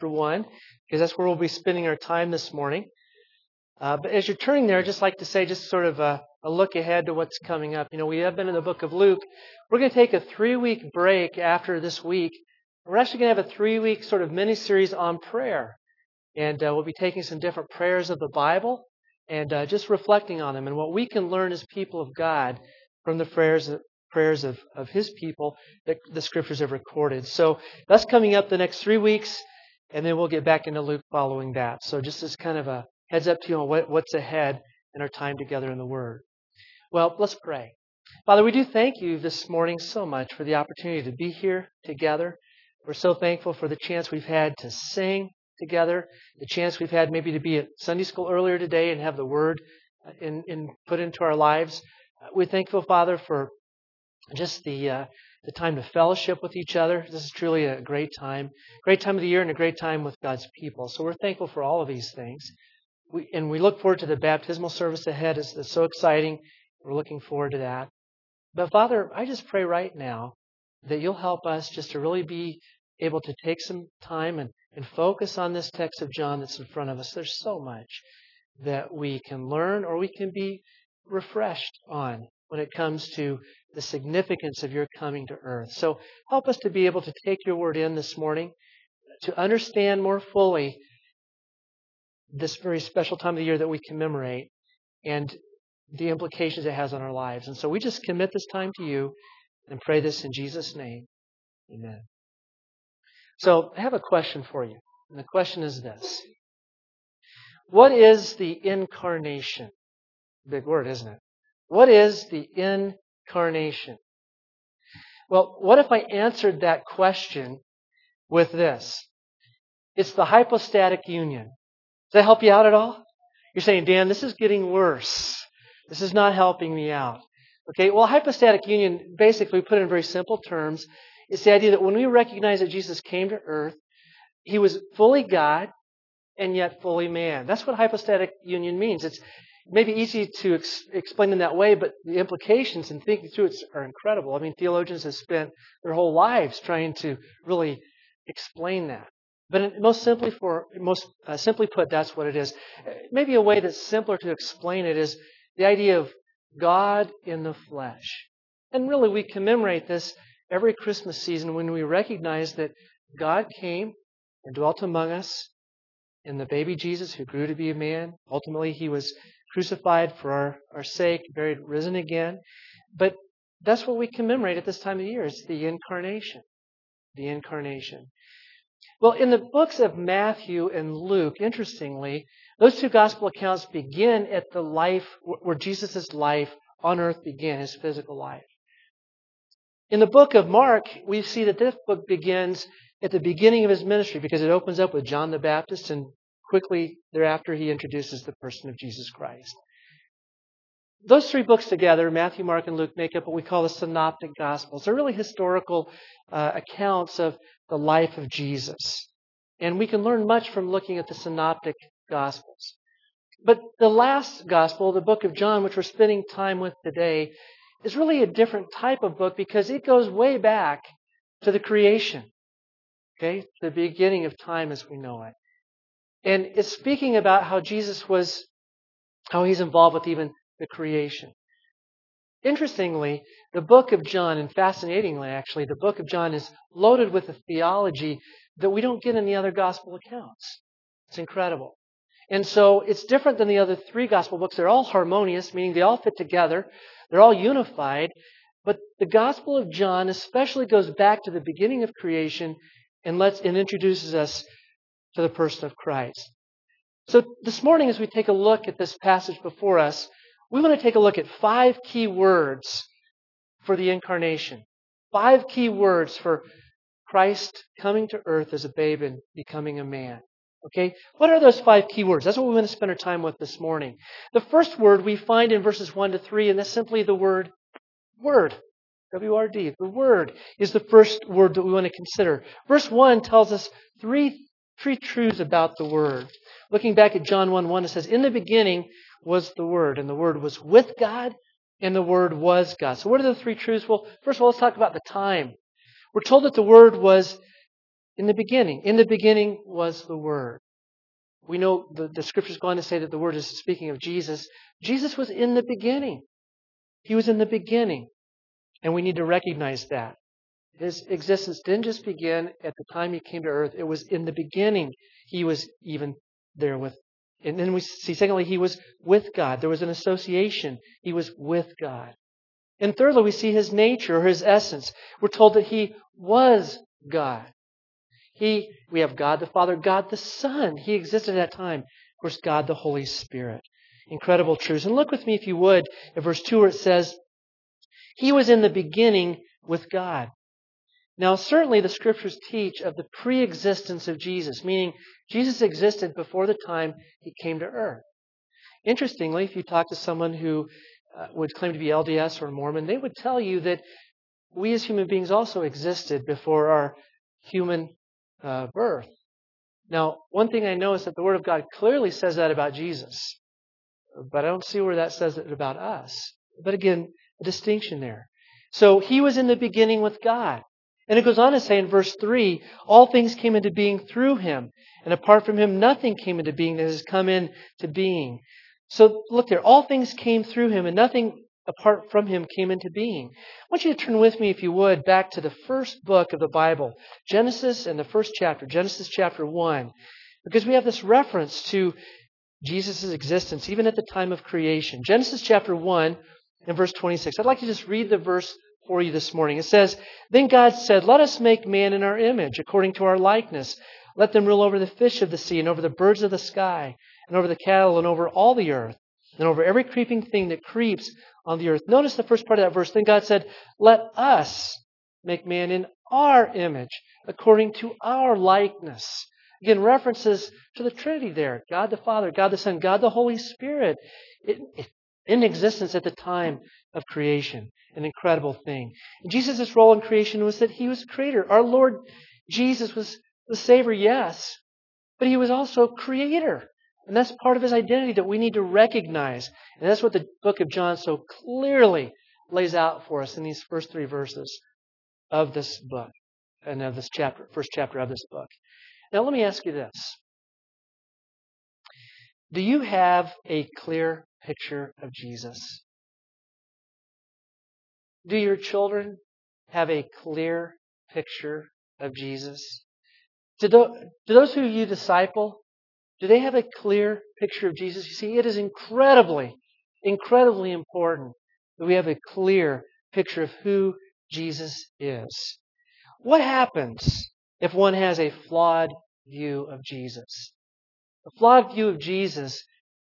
chapter 1, because that's where we'll be spending our time this morning. But as you're turning there, I'd just like to say just sort of a look ahead to what's coming up. We have been in the book of Luke. We're going to take a 3-week break after this week. We're actually going to have a 3-week sort of mini-series on prayer. And we'll be taking some different prayers of the Bible and just reflecting on them and what we can learn as people of God from the prayers of His people that the Scriptures have recorded. So that's coming up the next 3 weeks, and then we'll get back into Luke following that. So just as kind of a heads up to you on what's ahead in our time together in the Word. Well, let's pray. Father, we do thank you this morning so much for the opportunity to be here together. We're so thankful for the chance we've had to sing together, the chance we've had maybe to be at Sunday school earlier today and have the Word put into our lives. We're thankful, Father, for just the time to fellowship with each other. This is truly a great time of the year and a great time with God's people. So we're thankful for all of these things. We look forward to the baptismal service ahead. It's so exciting. We're looking forward to that. But Father, I just pray right now that you'll help us just to really be able to take some time and focus on this text of John that's in front of us. There's so much that we can learn or we can be refreshed on when it comes to the significance of your coming to earth. So help us to be able to take your word in this morning, to understand more fully this very special time of the year that we commemorate and the implications it has on our lives. And so we just commit this time to you and pray this in Jesus' name. Amen. So I have a question for you. And the question is this. What is the incarnation? Big word, isn't it? What is the incarnation? Well, what if I answered that question with this? It's the hypostatic union. Does that help you out at all? You're saying, Dan, this is getting worse. This is not helping me out. Okay, well, hypostatic union, basically, put in very simple terms, is the idea that when we recognize that Jesus came to earth, He was fully God and yet fully man. That's what hypostatic union means. It's maybe easy to explain in that way, but the implications and thinking through it are incredible. I mean, theologians have spent their whole lives trying to really explain that. But most simply put, that's what it is. Maybe a way that's simpler to explain it is the idea of God in the flesh. And really, we commemorate this every Christmas season when we recognize that God came and dwelt among us in the baby Jesus who grew to be a man. Ultimately, He was crucified for our sake, buried, risen again. But that's what we commemorate at this time of the year. It's the incarnation. The incarnation. Well, in the books of Matthew and Luke, interestingly, those two gospel accounts begin at the life where Jesus' life on earth began, His physical life. In the book of Mark, we see that this book begins at the beginning of His ministry because it opens up with John the Baptist, and quickly thereafter He introduces the person of Jesus Christ. Those three books together, Matthew, Mark, and Luke, make up what we call the Synoptic Gospels. They're really historical accounts of the life of Jesus. And we can learn much from looking at the Synoptic Gospels. But the last Gospel, the book of John, which we're spending time with today, is really a different type of book because it goes way back to the creation. Okay? The beginning of time as we know it. And it's speaking about how He's involved with even the creation. Interestingly, the book of John, and fascinatingly actually, the book of John is loaded with a theology that we don't get in the other gospel accounts. It's incredible. And so it's different than the other three gospel books. They're all harmonious, meaning they all fit together. They're all unified. But the Gospel of John especially goes back to the beginning of creation and introduces us to the person of Christ. So this morning, as we take a look at this passage before us, we want to take a look at 5 key words for the incarnation. 5 key words for Christ coming to earth as a babe and becoming a man. Okay? What are those 5 key words? That's what we want to spend our time with this morning. The first word we find in verses 1 to 3, and that's simply the word. W-R-D. The word is the first word that we want to consider. Verse 1 tells us three truths about the Word. Looking back at John 1:1, it says, "In the beginning was the Word, and the Word was with God, and the Word was God." So what are the 3 truths? Well, first of all, let's talk about the time. We're told that the Word was In the beginning was the Word. We know the Scriptures go on to say that the Word is speaking of Jesus. Jesus was in the beginning. He was in the beginning. And we need to recognize that. His existence didn't just begin at the time He came to earth. It was in the beginning He was even there with. And then we see, secondly, He was with God. There was an association. He was with God. And thirdly, we see His nature or His essence. We're told that He was God. We have God the Father, God the Son. He existed at that time. Of course, God the Holy Spirit. Incredible truths. And look with me, if you would, at verse 2 where it says, He was in the beginning with God. Now, certainly the Scriptures teach of the pre-existence of Jesus, meaning Jesus existed before the time He came to earth. Interestingly, if you talk to someone who would claim to be LDS or Mormon, they would tell you that we as human beings also existed before our human birth. Now, one thing I know is that the Word of God clearly says that about Jesus, but I don't see where that says it about us. But again, a distinction there. So He was in the beginning with God. And it goes on to say in verse 3, all things came into being through Him, and apart from Him nothing came into being that has come into being. So look there, all things came through Him, and nothing apart from Him came into being. I want you to turn with me, if you would, back to the first book of the Bible, Genesis and the first chapter, Genesis chapter 1, because we have this reference to Jesus' existence even at the time of creation. Genesis chapter 1 and verse 26. I'd like to just read the verse for you this morning. It says, Then God said, Let us make man in our image, according to our likeness. Let them rule over the fish of the sea, and over the birds of the sky, and over the cattle, and over all the earth, and over every creeping thing that creeps on the earth. Notice the first part of that verse. Then God said, Let us make man in our image, according to our likeness. Again, references to the Trinity there. God the Father, God the Son, God the Holy Spirit in existence at the time of creation. An incredible thing. And Jesus' role in creation was that He was creator. Our Lord Jesus was the Savior, yes, but He was also creator. And that's part of His identity that we need to recognize. And that's what the book of John so clearly lays out for us in these first 3 verses of this book and of this chapter, first chapter of this book. Now let me ask you this. Do you have a clear picture of Jesus? Do your children have a clear picture of Jesus? Do those who you disciple, do they have a clear picture of Jesus? You see, it is incredibly important that we have a clear picture of who Jesus is. What happens if one has a flawed view of Jesus? A flawed view of Jesus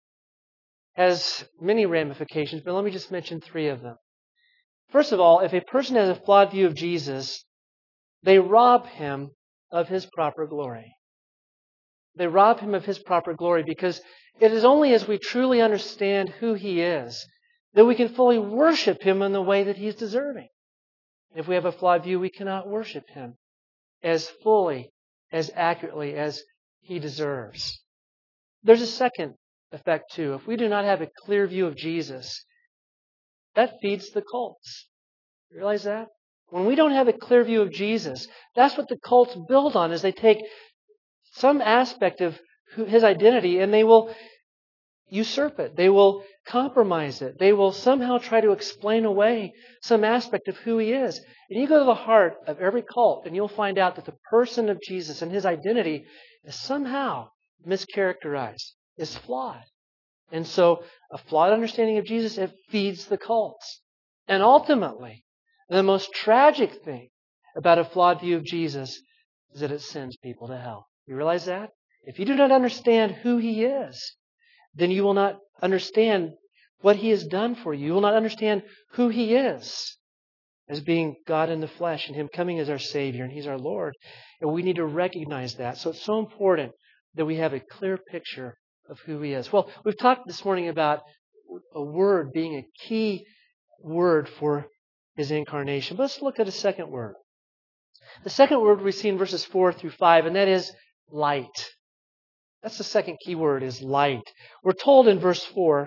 has many ramifications, but let me just mention 3 of them. First of all, if a person has a flawed view of Jesus, they rob Him of His proper glory. They rob Him of His proper glory because it is only as we truly understand who He is that we can fully worship Him in the way that He is deserving. If we have a flawed view, we cannot worship Him as fully, as accurately as He deserves. There's a second effect too. If we do not have a clear view of Jesus, that feeds the cults. You realize that? When we don't have a clear view of Jesus, that's what the cults build on, is they take some aspect of His identity and they will usurp it. They will compromise it. They will somehow try to explain away some aspect of who He is. And you go to the heart of every cult and you'll find out that the person of Jesus and His identity is somehow mischaracterized, is flawed. And so a flawed understanding of Jesus, it feeds the cults. And ultimately, the most tragic thing about a flawed view of Jesus is that it sends people to hell. You realize that? If you do not understand who He is, then you will not understand what He has done for you. You will not understand who He is as being God in the flesh and Him coming as our Savior and He's our Lord. And we need to recognize that. So it's so important that we have a clear picture of who He is. Well, we've talked this morning about a word being a key word for His incarnation. But let's look at a second word. The second word we see in verses 4 through 5, and that is light. That's the second key word, is light. We're told in verse 4,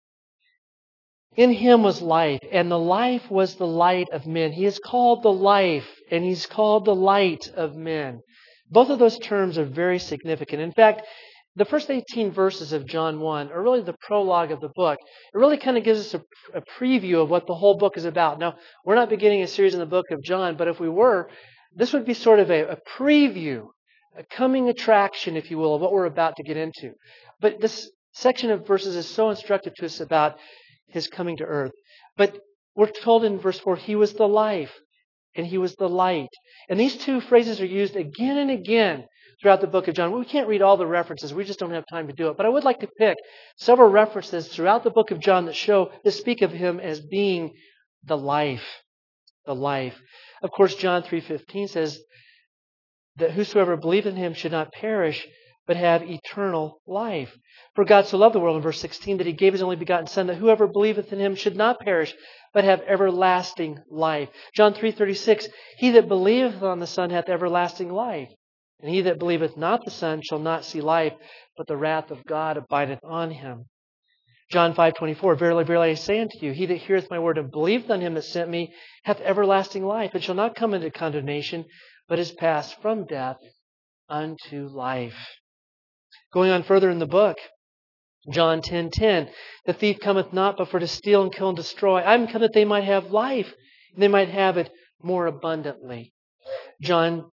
In Him was life, and the life was the light of men. He is called the life, and He's called the light of men. Both of those terms are very significant. In fact, the first 18 verses of John 1 are really the prologue of the book. It really kind of gives us a preview of what the whole book is about. Now, we're not beginning a series in the book of John, but if we were, this would be sort of a preview, a coming attraction, if you will, of what we're about to get into. But this section of verses is so instructive to us about His coming to earth. But we're told in verse 4, He was the life and He was the light. And these two phrases are used again and again throughout the book of John. We can't read all the references. We just don't have time to do it. But I would like to pick several references throughout the book of John that speak of Him as being the life. The life. Of course, John 3:15 says that whosoever believeth in Him should not perish, but have eternal life. For God so loved the world, in verse 16, that He gave His only begotten Son, that whoever believeth in Him should not perish, but have everlasting life. John 3:36, He that believeth on the Son hath everlasting life. And he that believeth not the Son shall not see life, but the wrath of God abideth on him. John 5:24, Verily, verily, I say unto you, he that heareth my word and believeth on Him that sent me hath everlasting life, and shall not come into condemnation, but is passed from death unto life. Going on further in the book, John 10:10, the thief cometh not but for to steal and kill and destroy. I am come that they might have life, and they might have it more abundantly. John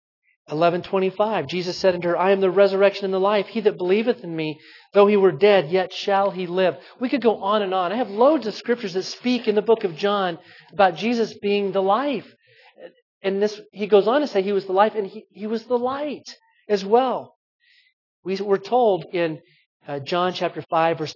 11:25, Jesus said unto her, I am the resurrection and the life. He that believeth in me, though he were dead, yet shall he live. We could go on and on. I have loads of scriptures that speak in the book of John about Jesus being the life. And he goes on to say He was the life, and he was the light as well. We were told in John chapter 5, verse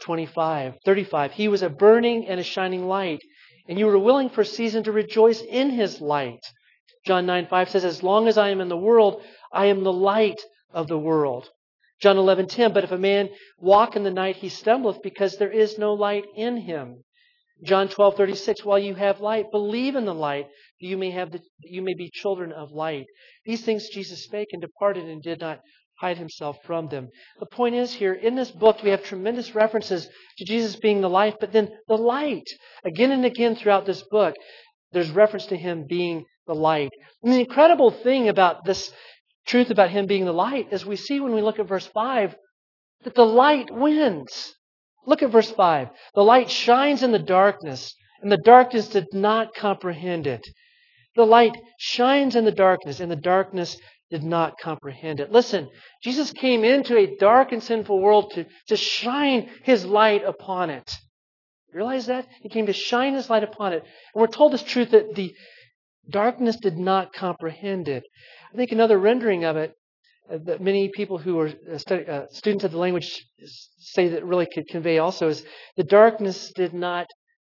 35, He was a burning and a shining light, and you were willing for a season to rejoice in His light. John 9:5 says, As long as I am in the world, I am the light of the world. John 11:10, But if a man walk in the night, he stumbleth, because there is no light in him. John 12:36, While you have light, believe in the light, that you may be children of light. These things Jesus spake and departed, and did not hide Himself from them. The point is here, in this book, we have tremendous references to Jesus being the life, but then the light. Again and again throughout this book, there's reference to Him being the light. And the incredible thing about this truth about Him being the light is we see when we look at verse 5 that the light wins. Look at verse 5. The light shines in the darkness, and the darkness did not comprehend it. The light shines in the darkness, and the darkness did not comprehend it. Listen, Jesus came into a dark and sinful world to shine His light upon it. You realize that? He came to shine His light upon it. And we're told this truth that the darkness did not comprehend it. I think another rendering of it that many people who are students of the language say that really could convey also is the darkness did not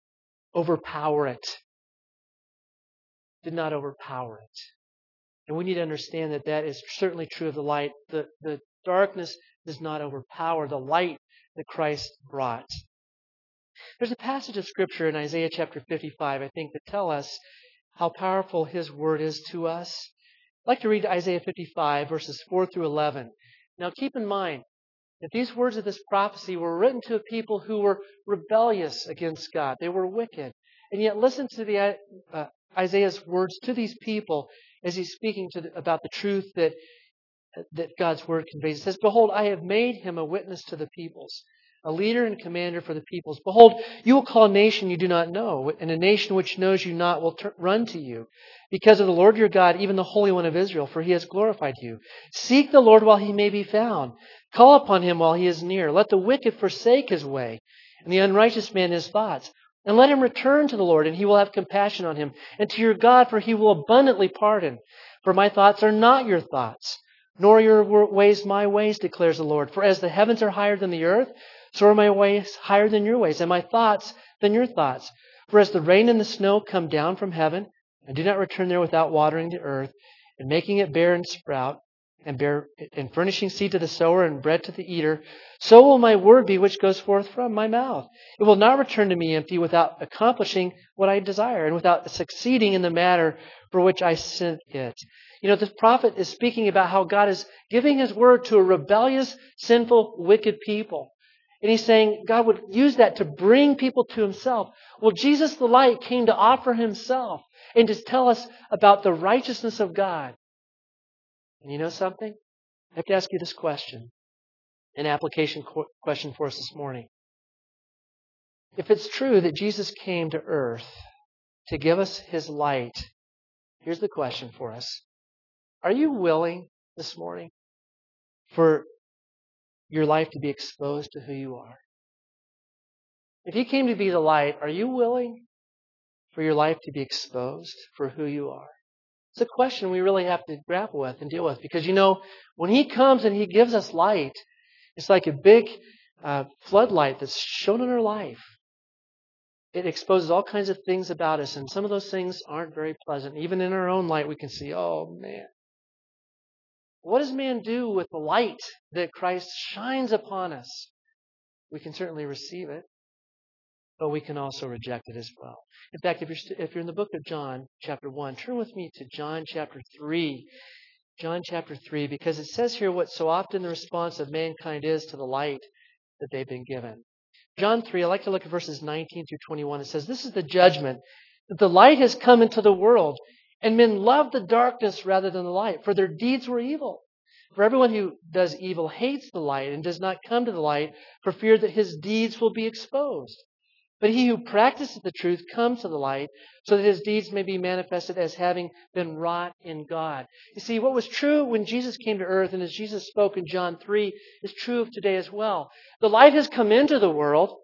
overpower it. Did not overpower it. And we need to understand that that is certainly true of the light. The darkness does not overpower the light that Christ brought. There's a passage of Scripture in Isaiah chapter 55, I think, that tell us how powerful His Word is to us. I'd like to read Isaiah 55, verses 4 through 11. Now keep in mind that these words of this prophecy were written to a people who were rebellious against God. They were wicked. And yet listen to Isaiah's words to these people as he's speaking about the truth that God's Word conveys. It says, Behold, I have made him a witness to the peoples, a leader and commander for the peoples. Behold, you will call a nation you do not know, and a nation which knows you not will run to you. Because of the Lord your God, even the Holy One of Israel, for He has glorified you. Seek the Lord while He may be found. Call upon Him while He is near. Let the wicked forsake his way, and the unrighteous man his thoughts. And let him return to the Lord, and He will have compassion on him. And to your God, for He will abundantly pardon. For my thoughts are not your thoughts, nor your ways my ways, declares the Lord. For as the heavens are higher than the earth, so are my ways higher than your ways, and my thoughts than your thoughts. For as the rain and the snow come down from heaven, and do not return there without watering the earth, and making it bear and sprout, and furnishing seed to the sower and bread to the eater, so will my word be which goes forth from my mouth. It will not return to me empty, without accomplishing what I desire, and without succeeding in the matter for which I sent it. You know, this prophet is speaking about how God is giving His word to a rebellious, sinful, wicked people. And He's saying God would use that to bring people to Himself. Well, Jesus the light came to offer Himself and to tell us about the righteousness of God. And you know something? I have to ask you this question, an application question for us this morning. If it's true that Jesus came to earth to give us His light, here's the question for us. Are you willing this morning for your life to be exposed to who you are? If He came to be the light, are you willing for your life to be exposed for who you are? It's a question we really have to grapple with and deal with, because when He comes and He gives us light, it's like a big floodlight that's shown in our life. It exposes all kinds of things about us, and some of those things aren't very pleasant. Even in our own light, we can see, oh man. What does man do with the light that Christ shines upon us? We can certainly receive it, but we can also reject it as well. In fact, if you're in the book of John, chapter 1, turn with me to John chapter 3. John chapter 3, because it says here what so often the response of mankind is to the light that they've been given. John 3, I like to look at verses 19 through 21. It says, "This is the judgment, that the light has come into the world, and men love the darkness rather than the light, for their deeds were evil. For everyone who does evil hates the light and does not come to the light for fear that his deeds will be exposed. But he who practices the truth comes to the light so that his deeds may be manifested as having been wrought in God." You see, what was true when Jesus came to earth and as Jesus spoke in John 3 is true of today as well. The light has come into the world,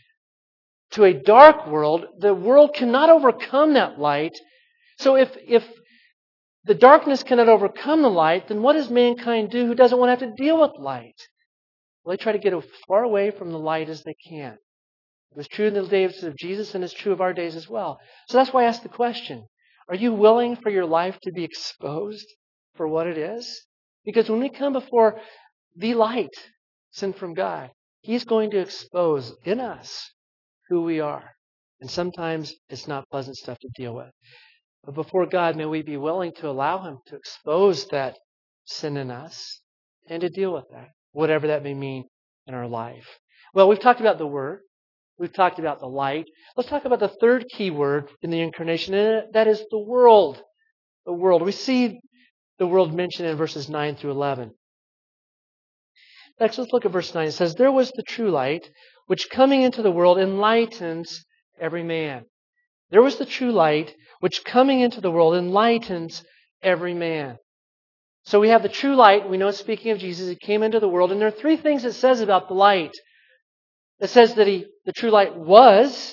to a dark world. The world cannot overcome that light. So if the darkness cannot overcome the light, then what does mankind do who doesn't want to have to deal with light? Well, they try to get as far away from the light as they can. It was true in the days of Jesus, and it's true of our days as well. So that's why I asked the question, are you willing for your life to be exposed for what it is? Because when we come before the light sent from God, He's going to expose in us who we are. And sometimes it's not pleasant stuff to deal with. But before God, may we be willing to allow Him to expose that sin in us and to deal with that, whatever that may mean in our life. Well, we've talked about the Word. We've talked about the light. Let's talk about the third key word in the incarnation, and that is the world. The world. We see the world mentioned in verses 9 through 11. Next, let's look at verse 9. It says, "There was the true light, which coming into the world enlightens every man." There was the true light, which coming into the world enlightens every man. So we have the true light. We know it's speaking of Jesus. He came into the world. And there are three things it says about the light. It says that the true light was.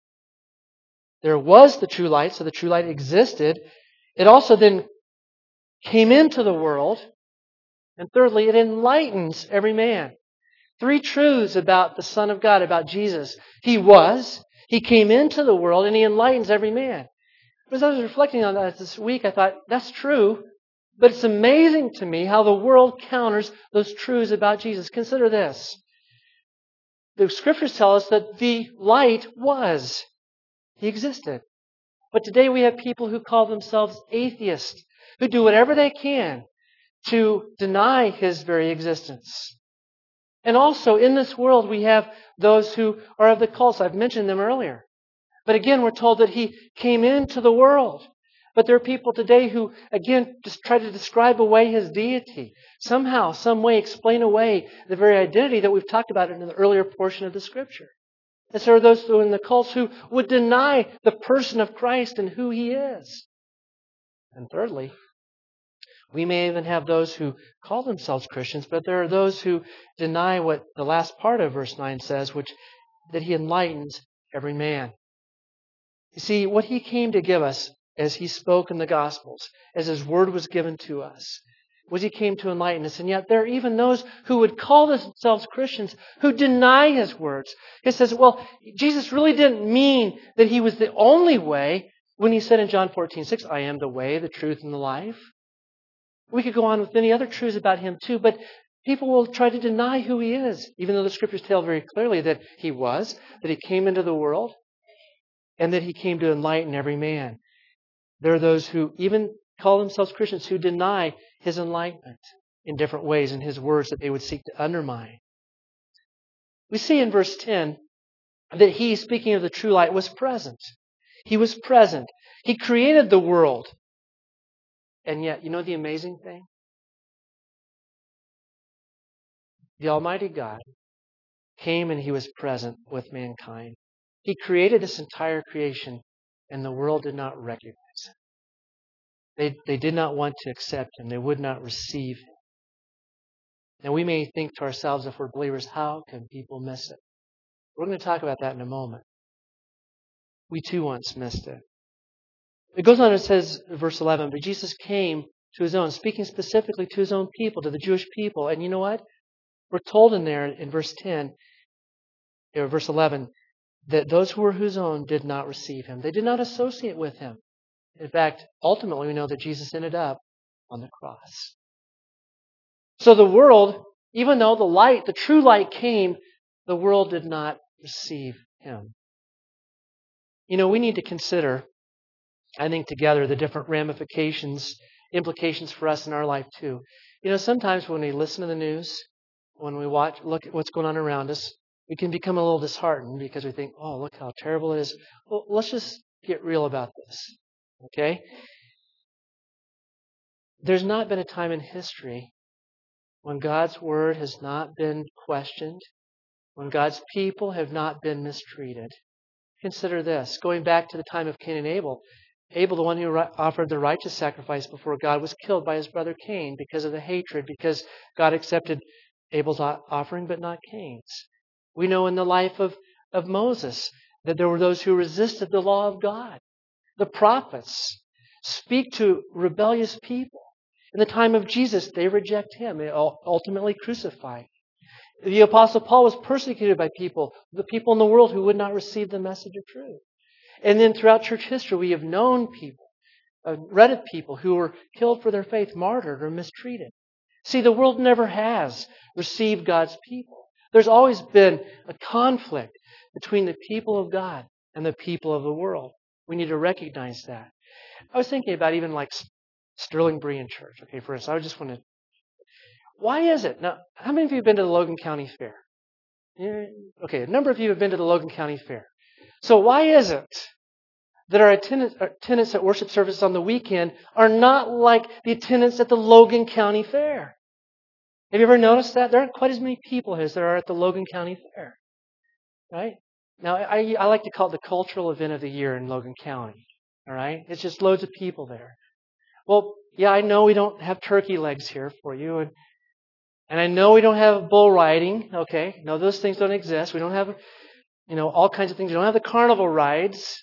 There was the true light, so the true light existed. It also then came into the world. And thirdly, it enlightens every man. Three truths about the Son of God, about Jesus. He was, He came into the world, and He enlightens every man. As I was reflecting on that this week, I thought, that's true. But it's amazing to me how the world counters those truths about Jesus. Consider this. The Scriptures tell us that the light was. He existed. But today we have people who call themselves atheists, who do whatever they can to deny His very existence. And also in this world we have those who are of the cults. I've mentioned them earlier. But again, we're told that He came into the world. But there are people today who, again, just try to describe away His deity. Somehow, some way, explain away the very identity that we've talked about in the earlier portion of the Scripture. And so there are those who are in the cults who would deny the person of Christ and who He is. And thirdly, we may even have those who call themselves Christians, but there are those who deny what the last part of verse 9 says, that He enlightens every man. You see, what He came to give us as He spoke in the Gospels, as His Word was given to us, was He came to enlighten us. And yet there are even those who would call themselves Christians who deny His words. It says, well, Jesus really didn't mean that He was the only way when He said in John 14:6, "I am the way, the truth, and the life." We could go on with many other truths about Him too, but people will try to deny who He is, even though the Scriptures tell very clearly that He was, that He came into the world, and that He came to enlighten every man. There are those who even call themselves Christians who deny His enlightenment in different ways in His words that they would seek to undermine. We see in verse 10 that He, speaking of the true light, was present. He was present. He created the world. And yet, you know the amazing thing? the Almighty God, came and He was present with mankind. He created this entire creation, and the world did not recognize Him. They did not want to accept Him. They would not receive Him. Now we may think to ourselves, if we're believers, how can people miss it? We're going to talk about that in a moment. We too once missed it. It goes on and says, verse 11, but Jesus came to His own, speaking specifically to His own people, to the Jewish people. And you know what? We're told in there in verse 10, or verse 11, that those who were His own did not receive Him. They did not associate with Him. In fact, ultimately we know that Jesus ended up on the cross. So the world, even though the true light came, the world did not receive Him. You know, we need to consider, I think, together the different ramifications, implications for us in our life too. You know, sometimes when we listen to the news, when we look at what's going on around us, we can become a little disheartened because we think, oh, look how terrible it is. Well, let's just get real about this, okay? There's not been a time in history when God's Word has not been questioned, when God's people have not been mistreated. Consider this. Going back to the time of Cain and Abel, Abel, the one who offered the righteous sacrifice before God, was killed by his brother Cain because of the hatred, because God accepted Abel's offering but not Cain's. We know in the life of Moses that there were those who resisted the law of God. The prophets speak to rebellious people. In the time of Jesus, they reject Him. They ultimately crucify Him. The Apostle Paul was persecuted by people, the people in the world who would not receive the message of truth. And then throughout church history, we have known people, read of people who were killed for their faith, martyred, or mistreated. See, the world never has received God's people. There's always been a conflict between the people of God and the people of the world. We need to recognize that. I was thinking about even like Sterling Berean Church. Okay, for instance, I just want to... Why is it? Now, how many of you have been to the Logan County Fair? Yeah, okay, a number of you have been to the Logan County Fair. So why is it that our attendance at worship services on the weekend are not like the attendance at the Logan County Fair? Have you ever noticed that? There aren't quite as many people as there are at the Logan County Fair. Right? Now, I like to call it the cultural event of the year in Logan County. All right? It's just loads of people there. Well, yeah, I know we don't have turkey legs here for you, and I know we don't have bull riding. Okay? No, those things don't exist. We don't have, all kinds of things. We don't have the carnival rides.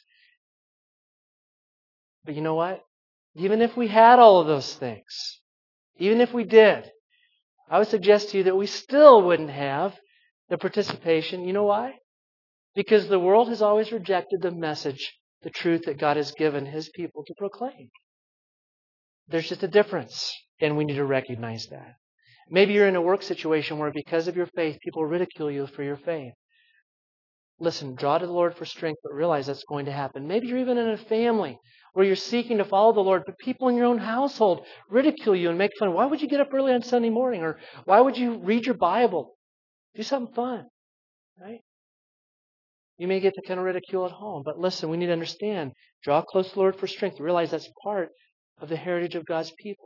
But you know what? Even if we had all of those things, even if we did, I would suggest to you that we still wouldn't have the participation. You know why? Because the world has always rejected the message, the truth that God has given His people to proclaim. There's just a difference, and we need to recognize that. Maybe you're in a work situation where because of your faith, people ridicule you for your faith. Listen, draw to the Lord for strength, but realize that's going to happen. Maybe you're even in a family where you're seeking to follow the Lord, but people in your own household ridicule you and make fun. Why would you get up early on Sunday morning? Or why would you read your Bible? Do something fun, right? You may get the kind of ridicule at home, but listen, we need to understand. Draw close to the Lord for strength. Realize that's part of the heritage of God's people.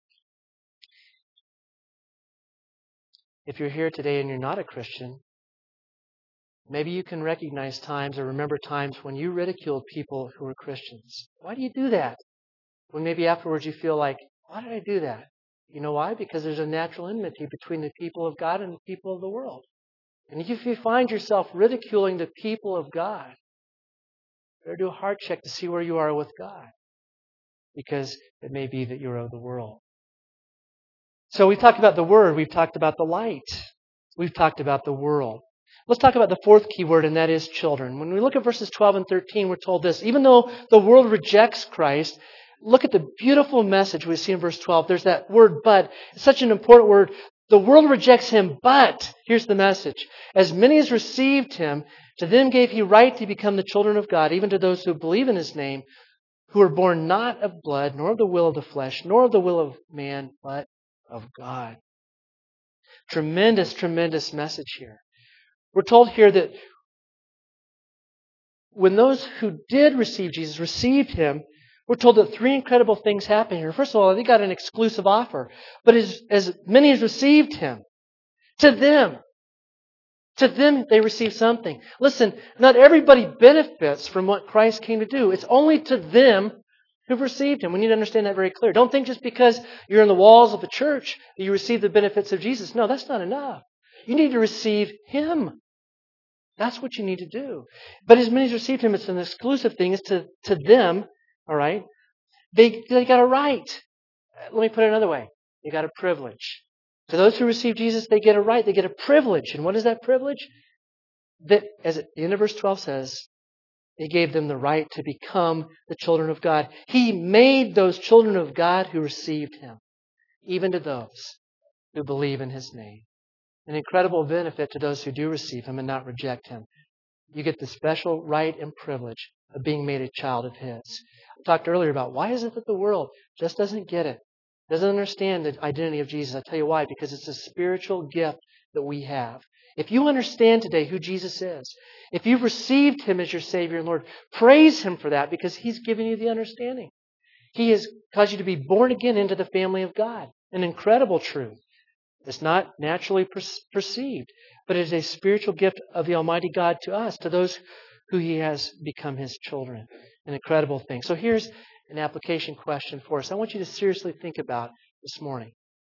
If you're here today and you're not a Christian, maybe you can recognize times or remember times when you ridiculed people who were Christians. Why do you do that? When maybe afterwards you feel like, why did I do that? You know why? Because there's a natural enmity between the people of God and the people of the world. And if you find yourself ridiculing the people of God, better do a heart check to see where you are with God. Because it may be that you're of the world. So we've talked about the Word. We've talked about the light. We've talked about the world. Let's talk about the fourth key word, and that is children. When we look at verses 12 and 13, we're told this. Even though the world rejects Christ, look at the beautiful message we see in verse 12. There's that word, but. It's such an important word. The world rejects Him, but, here's the message. As many as received Him, to them gave He right to become the children of God, even to those who believe in His name, who were born not of blood, nor of the will of the flesh, nor of the will of man, but of God. Tremendous, tremendous message here. We're told here that when those who did receive Jesus received Him, we're told that three incredible things happen here. First of all, they got an exclusive offer. But as many as received Him, To them. To them, they receive something. Listen, not everybody benefits from what Christ came to do. It's only to them who've received Him. We need to understand that very clear. Don't think just because you're in the walls of the church that you receive the benefits of Jesus. No, that's not enough. You need to receive Him. That's what you need to do. But as many as received Him, it's an exclusive thing. It's to them, all right? They got a right. Let me put it another way. They got a privilege. To those who receive Jesus, they get a right. They get a privilege. And what is that privilege? That, as the end of verse 12 says, He gave them the right to become the children of God. He made those children of God who received Him, even to those who believe in His name. An incredible benefit to those who do receive Him and not reject Him. You get the special right and privilege of being made a child of His. I talked earlier about why is it that the world just doesn't get it, doesn't understand the identity of Jesus. I'll tell you why. Because it's a spiritual gift that we have. If you understand today who Jesus is, if you've received Him as your Savior and Lord, praise Him for that because He's given you the understanding. He has caused you to be born again into the family of God. An incredible truth. It's not naturally perceived, but it is a spiritual gift of the Almighty God to us, to those who He has become His children. An incredible thing. So here's an application question for us. I want you to seriously think about this morning.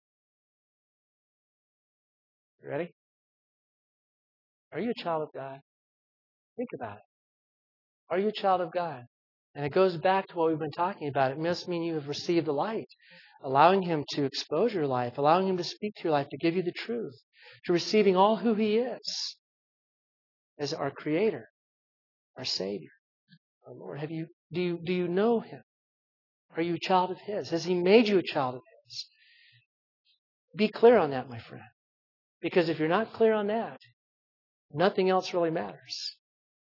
You ready? Are you a child of God? Think about it. Are you a child of God? And it goes back to what we've been talking about. It must mean you have received the light, allowing Him to expose your life, allowing Him to speak to your life, to give you the truth, to receiving all who He is as our Creator, our Savior, our Lord. Do you know Him? Are you a child of His? Has He made you a child of His? Be clear on that, my friend. Because if you're not clear on that, nothing else really matters.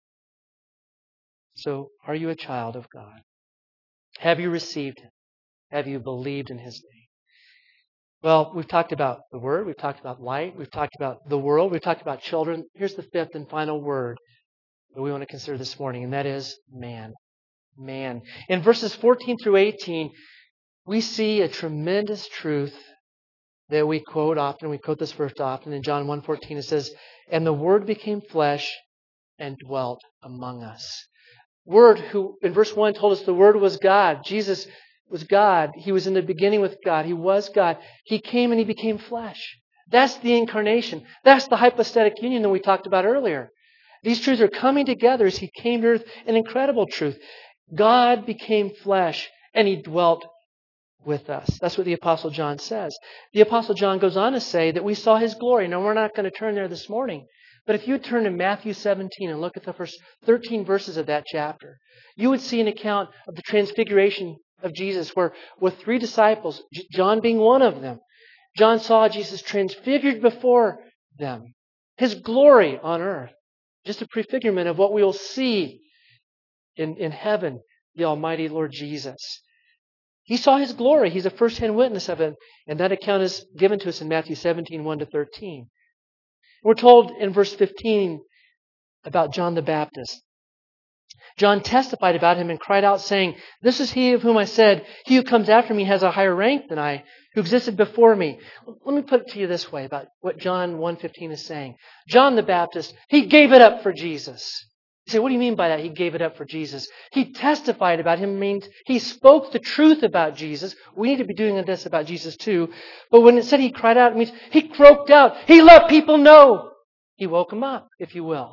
So, are you a child of God? Have you received Him? Have you believed in His name? Well, we've talked about the Word. We've talked about light. We've talked about the world. We've talked about children. Here's the fifth and final word that we want to consider this morning, and that is man. Man. In verses 14 through 18, we see a tremendous truth that we quote often. We quote this verse often. In John 1:14 it says, "And the Word became flesh and dwelt among us." Word, who in verse 1 told us the Word was God. Jesus was God. He was in the beginning with God. He was God. He came and He became flesh. That's the incarnation. That's the hypostatic union that we talked about earlier. These truths are coming together as He came to earth. An incredible truth. God became flesh and He dwelt with us. That's what the Apostle John says. The Apostle John goes on to say that we saw His glory. Now, we're not going to turn there this morning. But if you turn to Matthew 17 and look at the first 13 verses of that chapter, you would see an account of the transfiguration of Jesus where with three disciples, John being one of them, John saw Jesus transfigured before them. His glory on earth. Just a prefigurement of what we will see in heaven, the Almighty Lord Jesus. He saw His glory. He's a first-hand witness of it. And that account is given to us in Matthew 17, 1-13. We're told in verse 15 about John the Baptist. John testified about Him and cried out, saying, "This is He of whom I said, He who comes after me has a higher rank than I, who existed before me." Let me put it to you this way about what John 1:15 is saying. John the Baptist, he gave it up for Jesus. You say, what do you mean by that? He gave it up for Jesus. He testified about Him, means he spoke the truth about Jesus. We need to be doing this about Jesus too. But when it said he cried out, it means he croaked out. He let people know. He woke them up, if you will.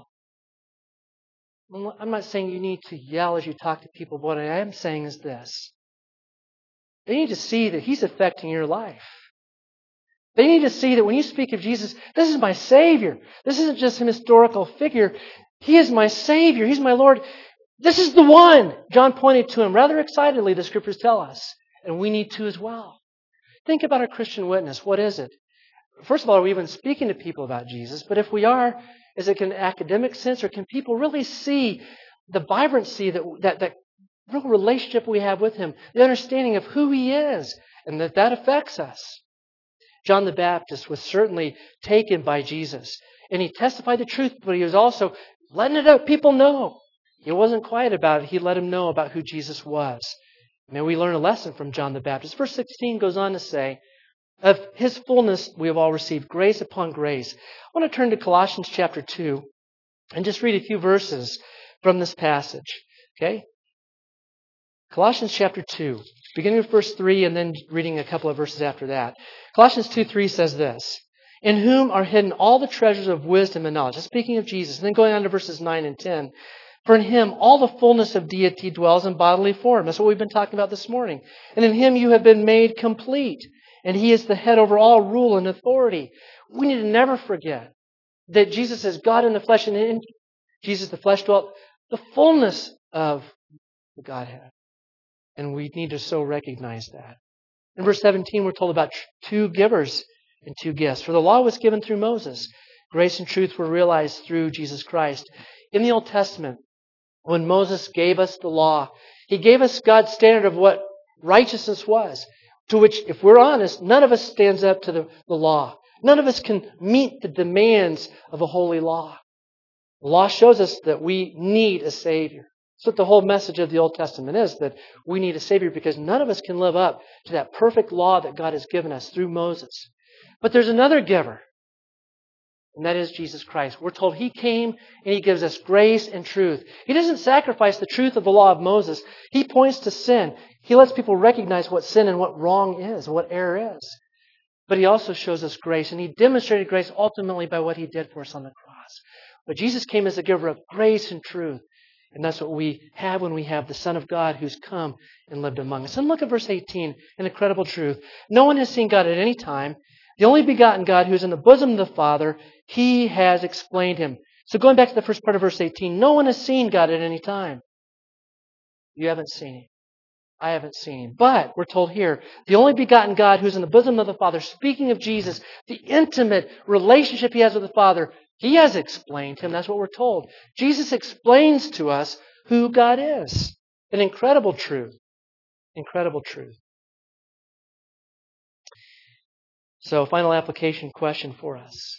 I'm not saying you need to yell as you talk to people, but what I am saying is this. They need to see that He's affecting your life. They need to see that when you speak of Jesus, this is my Savior. This isn't just some historical figure. He is my Savior. He's my Lord. This is the one. John pointed to Him rather excitedly, the Scriptures tell us. And we need to as well. Think about our Christian witness. What is it? First of all, are we even speaking to people about Jesus? But if we are, is it in an academic sense, or can people really see the vibrancy, that real relationship we have with Him, the understanding of who He is, and that affects us? John the Baptist was certainly taken by Jesus, and he testified the truth, but he was also letting it out. People know. He wasn't quiet about it. He let them know about who Jesus was. May we learn a lesson from John the Baptist. Verse 16 goes on to say, Of His fullness we have all received, grace upon grace. I want to turn to Colossians chapter 2 and just read a few verses from this passage. Okay? Colossians chapter 2, beginning with verse 3 and then reading a couple of verses after that. Colossians 2:3 says this, "In whom are hidden all the treasures of wisdom and knowledge." That's speaking of Jesus. And then going on to verses 9 and 10. "For in Him all the fullness of deity dwells in bodily form." That's what we've been talking about this morning. "And in Him you have been made complete. And He is the head over all rule and authority." We need to never forget that Jesus is God in the flesh, and in Jesus the flesh dwelt the fullness of the Godhead. And we need to so recognize that. In verse 17, we're told about two givers and two gifts. For the law was given through Moses. Grace and truth were realized through Jesus Christ. In the Old Testament, when Moses gave us the law, he gave us God's standard of what righteousness was, to which, if we're honest, none of us stands up to the law. None of us can meet the demands of a holy law. The law shows us that we need a Savior. That's what the whole message of the Old Testament is, that we need a Savior because none of us can live up to that perfect law that God has given us through Moses. But there's another giver, and that is Jesus Christ. We're told He came and He gives us grace and truth. He doesn't sacrifice the truth of the law of Moses. He points to sin. He lets people recognize what sin and what wrong is, what error is. But He also shows us grace, and He demonstrated grace ultimately by what He did for us on the cross. But Jesus came as a giver of grace and truth. And that's what we have when we have the Son of God who's come and lived among us. And look at verse 18, an incredible truth. "No one has seen God at any time. The only begotten God who is in the bosom of the Father, He has explained Him." So going back to the first part of verse 18, no one has seen God at any time. You haven't seen Him. I haven't seen Him. But we're told here, the only begotten God who's in the bosom of the Father, speaking of Jesus, the intimate relationship He has with the Father, He has explained Him. That's what we're told. Jesus explains to us who God is. An incredible truth. Incredible truth. So, final application question for us.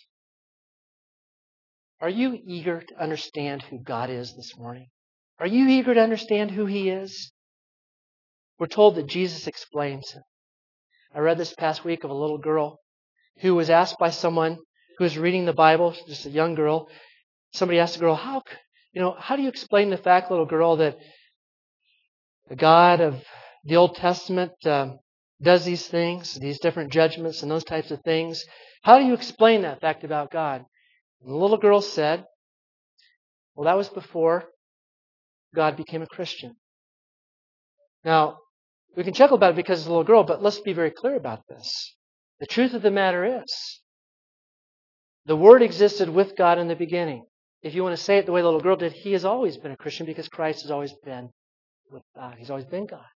Are you eager to understand who God is this morning? Are you eager to understand who He is? We're told that Jesus explains Him. I read this past week of a little girl who was asked by someone who was reading the Bible, just a young girl. Somebody asked the girl, how do you explain the fact, little girl, that the God of the Old Testament does these things, these different judgments and those types of things? How do you explain that fact about God? And the little girl said, well, that was before God became a Christian. Now, we can chuckle about it because it's a little girl, but let's be very clear about this. The truth of the matter is, the Word existed with God in the beginning. If you want to say it the way the little girl did, He has always been a Christian because Christ has always been with God. He's always been God.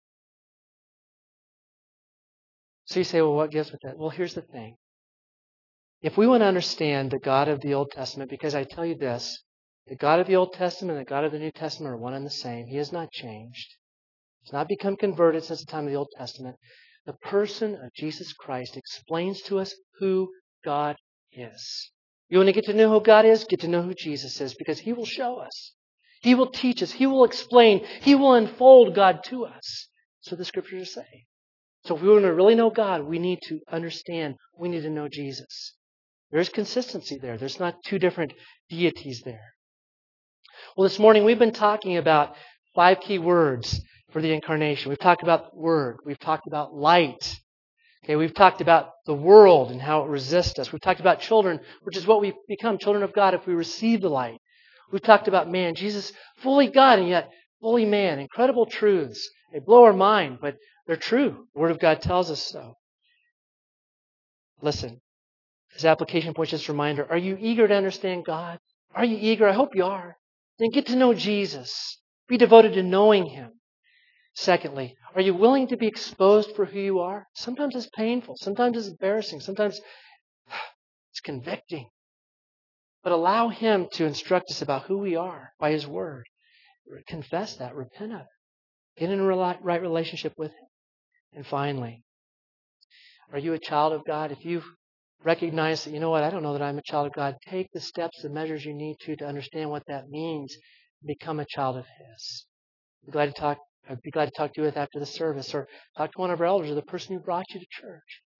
So you say, well, what gives with that? Well, here's the thing. If we want to understand the God of the Old Testament, because I tell you this, the God of the Old Testament and the God of the New Testament are one and the same. He has not changed. He's not become converted since the time of the Old Testament. The person of Jesus Christ explains to us who God is. You want to get to know who God is? Get to know who Jesus is, because He will show us. He will teach us. He will explain. He will unfold God to us. That's what the Scriptures say. So if we want to really know God, we need to understand. We need to know Jesus. There's consistency there. There's not two different deities there. Well, this morning we've been talking about 5 key words for the incarnation. We've talked about Word. We've talked about light. Okay, we've talked about the world and how it resists us. We've talked about children, which is what we become, children of God, if we receive the light. We've talked about man, Jesus, fully God and yet fully man. Incredible truths. They blow our mind, but they're true. The Word of God tells us so. Listen, this application point, just a reminder, are you eager to understand God? Are you eager? I hope you are. Then get to know Jesus. Be devoted to knowing Him. Secondly, are you willing to be exposed for who you are? Sometimes it's painful. Sometimes it's embarrassing. Sometimes it's convicting. But allow Him to instruct us about who we are by His Word. Confess that. Repent of it. Get in a right relationship with Him. And finally, are you a child of God? If you've recognized that, you know what, I don't know that I'm a child of God, take the steps and measures you need to understand what that means. Become a child of His. I'd be glad to talk to you after the service, or talk to one of our elders or the person who brought you to church.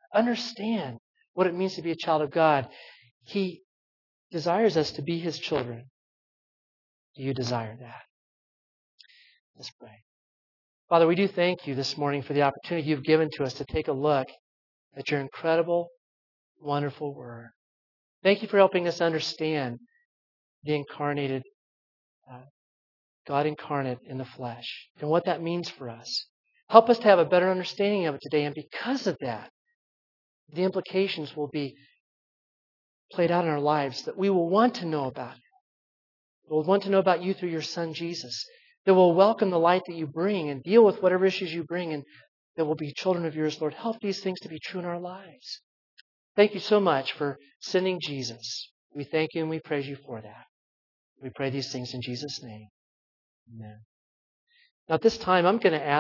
understand what it means to be a child of God. He desires us to be His children. Do you desire that? Let's pray. Father, we do thank you this morning for the opportunity you've given to us to take a look at your incredible, wonderful Word. Thank you for helping us understand the incarnated, God incarnate in the flesh, and what that means for us. Help us to have a better understanding of it today, and because of that, the implications will be played out in our lives that we will want to know about. We'll want to know about you through your Son, Jesus. That we'll welcome the light that you bring and deal with whatever issues you bring, and that we'll be children of yours, Lord. Help these things to be true in our lives. Thank you so much for sending Jesus. We thank you and we praise you for that. We pray these things in Jesus' name. Amen. Now at this time, I'm going to ask